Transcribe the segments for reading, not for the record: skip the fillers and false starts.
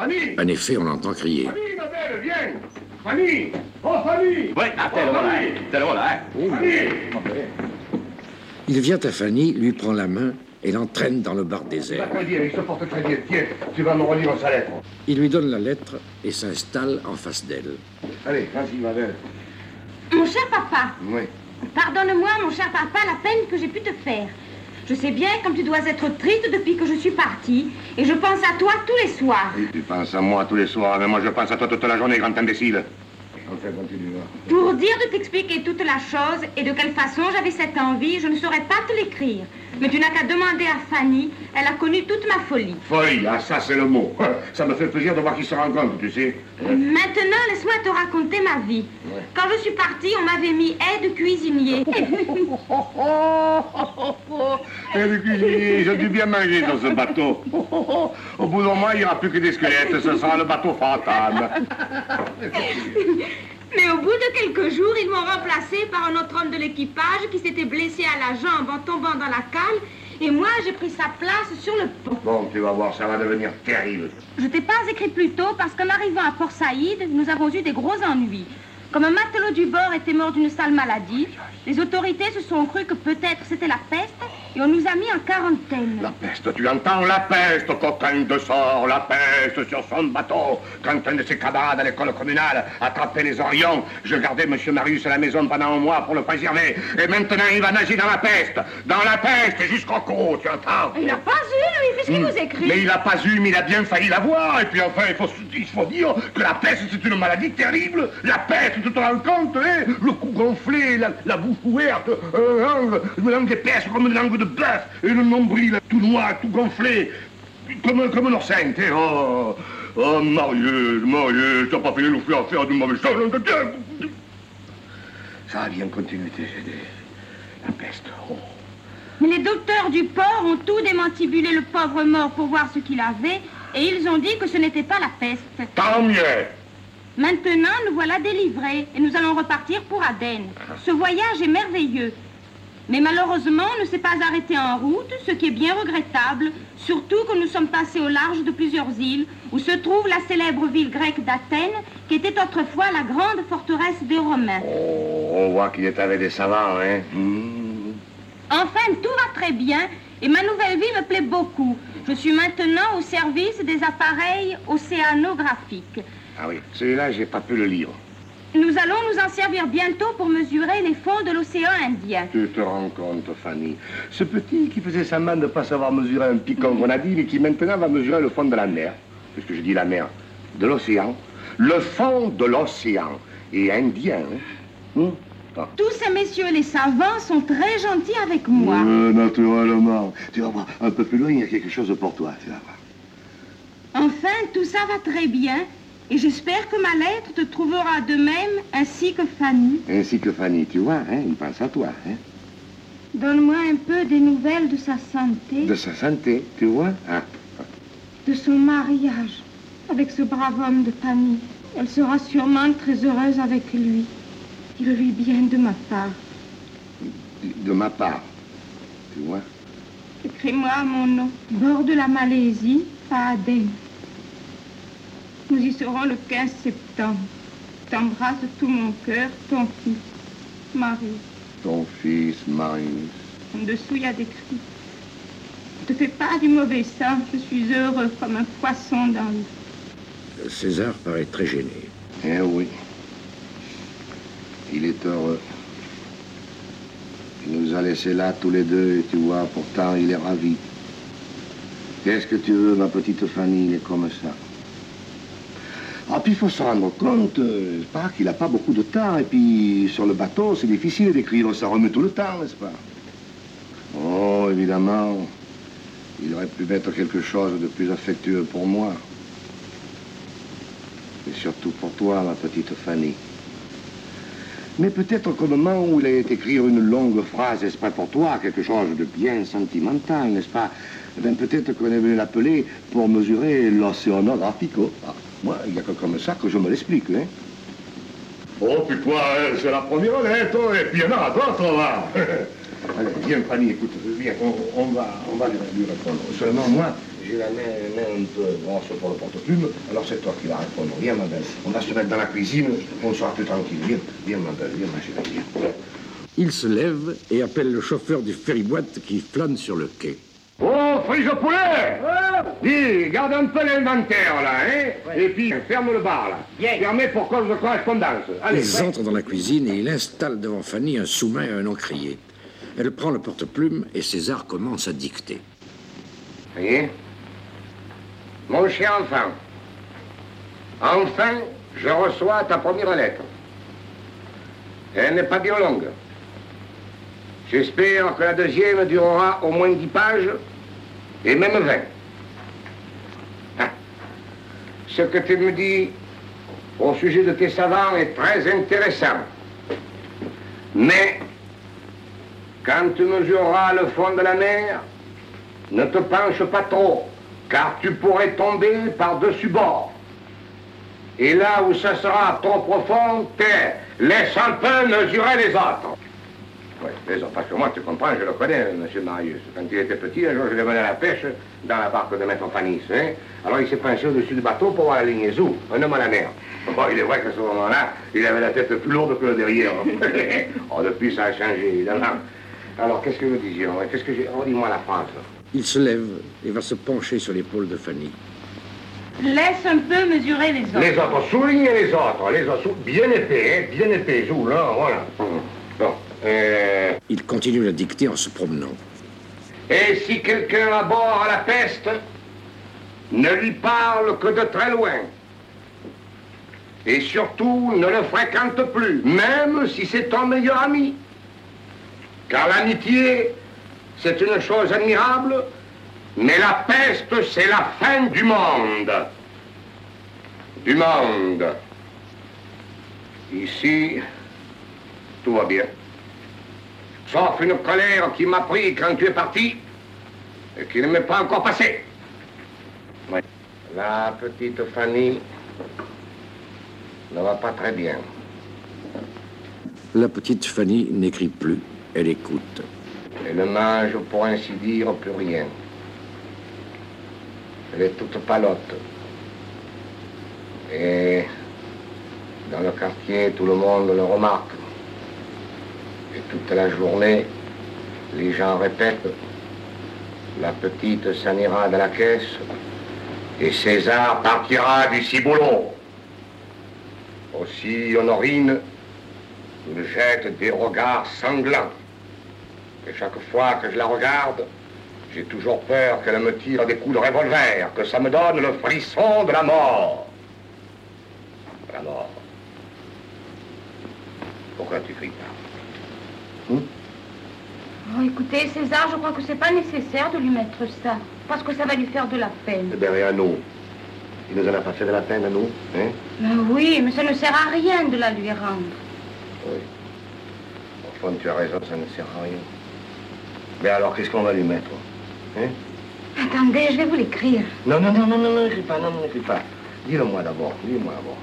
Fanny! En effet, on l'entend crier. Fanny, ma belle, viens! Fanny! Oh, Fanny! Oui, te le voilà, hein? Fanny! Il vient à Fanny, lui prend la main et l'entraîne dans le bar Il désert. va très bien, il se porte très bien. Tiens, tu vas me relire sa lettre. Il lui donne la lettre et s'installe en face d'elle. Allez, vas-y, ma belle. Mon cher papa, Oui. pardonne-moi, mon cher papa, la peine que j'ai pu te faire. Je sais bien comme tu dois être triste depuis que je suis partie, et je pense à toi tous les soirs. Oui, tu penses à moi tous les soirs, mais moi je pense à toi toute la journée, grand imbécile. Enfin, continue. Pour dire de t'expliquer toute la chose et de quelle façon j'avais cette envie, je ne saurais pas te l'écrire. Mais tu n'as qu'à demander à Fanny, elle a connu toute ma folie. Folie, ah ça c'est le mot. Ça me fait plaisir de voir qu'ils se rendent, tu sais. Maintenant, laisse-moi te raconter ma vie. Ouais. Quand je suis partie, on m'avait mis aide cuisinier. Et le cuisinier, j'ai dû bien manger dans ce bateau. Au bout d'un mois, il n'y aura plus que des squelettes, ce sera le bateau fantôme. Mais au bout de quelques jours, ils m'ont remplacé par un autre homme de l'équipage qui s'était blessé à la jambe en tombant dans la cale. Et moi, j'ai pris sa place sur le pont. Bon, tu vas voir, ça va devenir terrible. Je t'ai pas écrit plus tôt parce qu'en arrivant à Port Saïd, nous avons eu des gros ennuis. Comme un matelot du bord était mort d'une sale maladie, les autorités se sont crues que peut-être c'était la peste et on nous a mis en quarantaine. La peste, tu entends? La peste, coquin de sort, la peste sur son bateau. Quand un de ses camarades à l'école communale attrapait les Orions, je gardais M. Marius à la maison pendant un mois pour le préserver. Et maintenant, il va nager dans la peste jusqu'au cou, tu entends? Il n'a pas eu, lui, qu'est-ce qu'il nous écrit? Mais il n'a pas eu, mais il a bien failli l'avoir. Et puis enfin, il faut dire que la peste, c'est une maladie terrible. La peste, tu te rends compte, hein? Le cou gonflé, la bouche ouverte, une langue épaisse comme une langue de bœuf, et le nombril tout noir, tout gonflé, comme un orsène, hein? Oh, Marius, t'as pas fait nous faire du mauvais chose. Ça a bien continué, la peste. Oh. Mais les docteurs du port ont tout démantibulé le pauvre mort pour voir ce qu'il avait, et ils ont dit que ce n'était pas la peste. Tant mieux. Maintenant, nous voilà délivrés, et nous allons repartir pour Aden. Ce voyage est merveilleux. Mais malheureusement, on ne s'est pas arrêté en route, ce qui est bien regrettable, surtout que nous sommes passés au large de plusieurs îles, où se trouve la célèbre ville grecque d'Athènes, qui était autrefois la grande forteresse des Romains. Oh, on voit qu'il est avec des savants, hein? Enfin, tout va très bien, et ma nouvelle vie me plaît beaucoup. Je suis maintenant au service des appareils océanographiques. Ah oui, celui-là, j'ai pas pu le lire. Nous allons nous en servir bientôt pour mesurer les fonds de l'océan Indien. Tu te rends compte, Fanny? Ce petit qui faisait semblant de ne pas savoir mesurer un picon grenadine et qui maintenant va mesurer le fond de la mer. Puisque je dis la mer, de l'océan. Le fond de l'océan. Et indien, hein? Tous ces messieurs les savants sont très gentils avec moi. Naturellement. Tu vas voir, un peu plus loin, il y a quelque chose pour toi, tu vas voir. Enfin, tout ça va très bien. Et j'espère que ma lettre te trouvera de même, ainsi que Fanny. Ainsi que Fanny, tu vois, hein, il pense à toi, hein. Donne-moi un peu des nouvelles de sa santé. De sa santé, tu vois, hein. De son mariage avec ce brave homme de Fanny. Elle sera sûrement très heureuse avec lui. Dis-le-lui bien de ma part. De ma part, tu vois. Écris-moi mon nom. Bord de la Malaisie, à Aden. Nous y serons le 15 septembre. T'embrasse de tout mon cœur, ton fils, Marius. Ton fils, Marius. En dessous, il y a des cris. Ne te fais pas du mauvais sang, je suis heureux comme un poisson dans l'eau. César paraît très gêné. Eh oui. Il est heureux. Il nous a laissés là tous les deux, et tu vois, pourtant il est ravi. Qu'est-ce que tu veux, ma petite Fanny, il est comme ça. Ah, puis il faut se rendre compte, n'est-ce pas, qu'il n'a pas beaucoup de temps, et puis sur le bateau, c'est difficile d'écrire, ça remet tout le temps, n'est-ce pas? Oh, évidemment, il aurait pu mettre quelque chose de plus affectueux pour moi. Et surtout pour toi, ma petite Fanny. Mais peut-être qu'au moment où il allait écrire une longue phrase exprès pour toi, quelque chose de bien sentimental, n'est-ce pas? Eh bien, peut-être qu'on est venu l'appeler pour mesurer l'océanographico. Ah, moi, il n'y a que comme ça que je me l'explique, hein. Oh, puis toi, c'est la première lettre, et puis il y en a d'autres, là. Allez, viens, Fanny, écoute, viens, on va lui répondre. Seulement, moi, j'ai la main un peu grosse pour le porte-plume, alors c'est toi qui vas répondre. Viens, ma belle. On va se mettre dans la cuisine, on sera plus tranquille. Viens, viens, ma belle, viens, ma chérie, viens. Il se lève et appelle le chauffeur du ferry-boat qui flâne sur le quai. Oh, frise au poulet! Dis, garde un peu l'inventaire, là, hein? Et puis, ferme le bar, là. Fermé pour cause de correspondance. Allez, Ils entrent dans la cuisine et il installe devant Fanny un sous-main et un encrier. Elle prend le porte-plume et César commence à dicter. Voyez? Mon cher enfant, enfin, je reçois ta première lettre. Elle n'est pas bien longue. J'espère que la deuxième durera au moins 10 pages, et même 20. Ah. Ce que tu me dis au sujet de tes savants est très intéressant. Mais, quand tu mesureras le fond de la mer, ne te penche pas trop, car tu pourrais tomber par-dessus bord. Et là où ça sera trop profond, laisse un peu mesurer les autres. Oui, les autres, parce que moi, tu comprends, je le connais, M. Marius. Quand il était petit, un jour, je l'ai mené à la pêche dans la barque de Maître Panis. Hein? Alors, il s'est penché au-dessus du bateau pour voir la ligne Zou, un homme à la mer. Bon, il est vrai qu'à ce moment-là, il avait la tête plus lourde que le derrière. Oh, depuis, ça a changé, évidemment. Alors, qu'est-ce que nous disions? Qu'est-ce que j'ai... Oh, dis-moi la phrase. Il se lève et va se pencher sur l'épaule de Fanny. Laisse un peu mesurer les autres. Les autres, soulignez les autres, bien épais, hein, bien épais, Zou, là, voilà. Bon. Il continue la dictée en se promenant. Et si quelqu'un à bord a la peste, ne lui parle que de très loin. Et surtout, ne le fréquente plus, même si c'est ton meilleur ami. Car l'amitié, c'est une chose admirable, mais la peste, c'est la fin du monde. Du monde. Ici, tout va bien. Sauf une colère qui m'a pris quand tu es parti et qui ne m'est pas encore passée. Oui. La petite Fanny ne va pas très bien. La petite Fanny n'écrit plus, elle écoute. Elle ne mange, pour ainsi dire, plus rien. Elle est toute palote. Et dans le quartier, tout le monde le remarque. Et toute la journée, les gens répètent, la petite s'en ira de la caisse et César partira du ciboulot. Aussi, Honorine me jette des regards sanglants. Et chaque fois que je la regarde, j'ai toujours peur qu'elle me tire des coups de revolver, que ça me donne le frisson de la mort. La mort. Pourquoi tu cries pas? Oh, écoutez, César, je crois que c'est pas nécessaire de lui mettre ça, parce que ça va lui faire de la peine. Eh bien, et à nous? Il nous en a pas fait de la peine à nous, hein? Ben oui, mais ça ne sert à rien de la lui rendre. Oui. Au fond, tu as raison, ça ne sert à rien. Mais alors, qu'est-ce qu'on va lui mettre? Hein? Attendez, je vais vous l'écrire. Non, n'écris pas, n'écris pas. Dis-le-moi d'abord, dis-le-moi d'abord.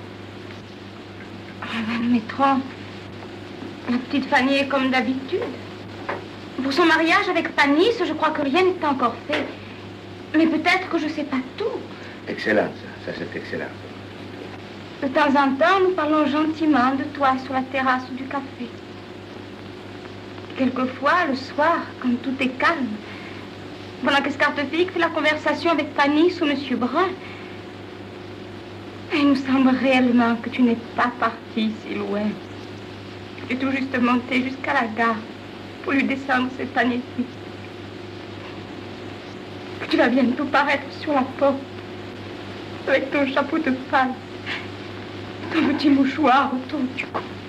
Nous mettrons... La petite Fanny est comme d'habitude. Pour son mariage avec Panis, je crois que rien n'est encore fait. Mais peut-être que je ne sais pas tout. Excellent, ça c'est excellent. De temps en temps, nous parlons gentiment de toi sur la terrasse du café. Quelquefois, le soir, quand tout est calme, pendant que Scartefique fait la conversation avec Panis ou M. Brun, il nous semble réellement que tu n'es pas parti si loin. Tu es tout juste monté jusqu'à la gare pour lui descendre cette année. Que tu vas bientôt paraître sur la porte avec ton chapeau de paille, ton petit mouchoir autour du cou.